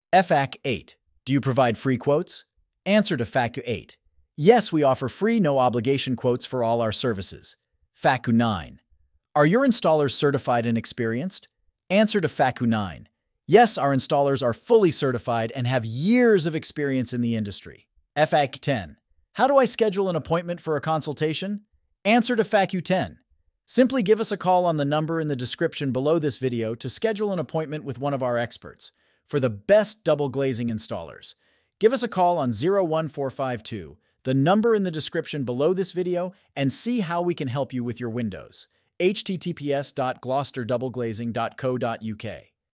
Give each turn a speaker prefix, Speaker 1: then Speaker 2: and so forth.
Speaker 1: FAQ 8. Do you provide free quotes? Answer to FAQ 8. Yes, we offer free, no-obligation quotes for all our services. FAQ 9. Are your installers certified and experienced? Answer to FAQ 9. Yes, our installers are fully certified and have years of experience in the industry. FAQ 10. How do I schedule an appointment for a consultation? Answer to FAQ 10. Simply give us a call on the number in the description below this video to schedule an appointment with one of our experts for the best double glazing installers. Give us a call on 01452, the number in the description below this video, and see how we can help you with your windows. https://gloucesterdoubleglazing.co.uk